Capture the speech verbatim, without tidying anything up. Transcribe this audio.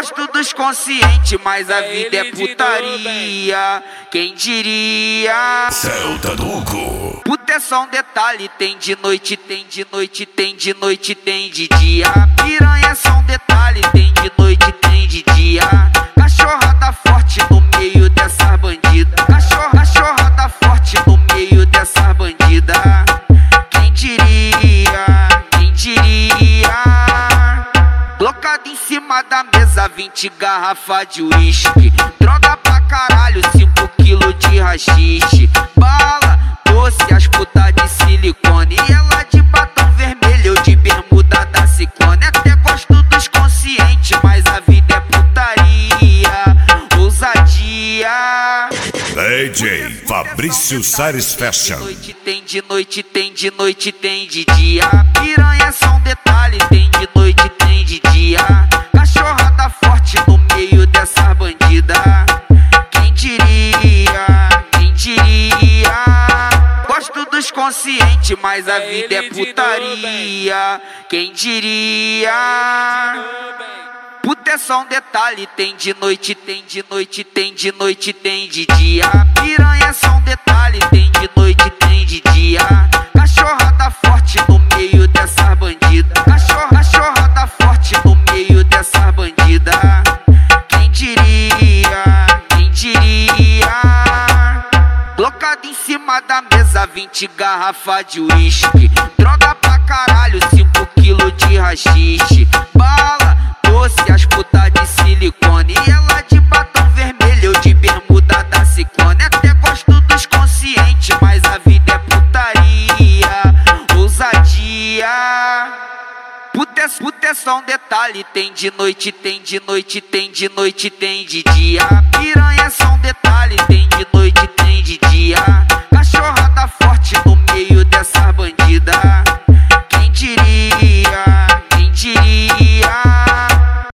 Gosto dos conscientes, mas a vida é putaria. Quem diria? Celta Duco. Puta é só um detalhe, tem de noite, tem de noite, tem de noite, tem de dia. Piranha é só um detalhe, tem de noite, tem de dia. Cachorrada forte no meio dessas bandidas. Cachorra, cachorrada forte no meio dessas bandidas. Quem diria? Quem diria? Colocado em cima da mesa, vinte garrafas de uísque. Droga pra caralho, cinco quilos de rachixe. Bala, doce, as putas de silicone. E ela de batom vermelho, eu de bermuda da Ciclone. Até gosto dos conscientes, mas a vida é putaria. Ousadia. D J Fabrício Sares Fashion. Tem de noite, tem de noite, tem de dia. Piranha é só um detalhe, tem de noite, tem de dia. Cachorrada forte no meio dessas bandidas. Quem diria? Quem diria? Gosto dos conscientes, mas a vida é putaria. Quem diria? Puta é só um detalhe, tem de noite, tem de noite, tem de noite, tem de dia. Piranha é só um detalhe, tem de noite, tem de dia. Cachorrada forte no meio dessas bandidas. Cachorra, cachorrada forte no meio dessas bandidas. Quem diria? Quem diria? Colocado em cima da mesa, vinte garrafas de uísque. Droga pra caralho, cinco quilos de rachixe. Bala, doce, as putas de silicone. E ela de batom vermelho, eu de bermuda da Ciclone. Até gosto dos conscientes, mas a vida é putaria. Ousadia. Puta é, puta é só um detalhe, tem de noite, tem de noite, tem de noite, tem de dia. Piranha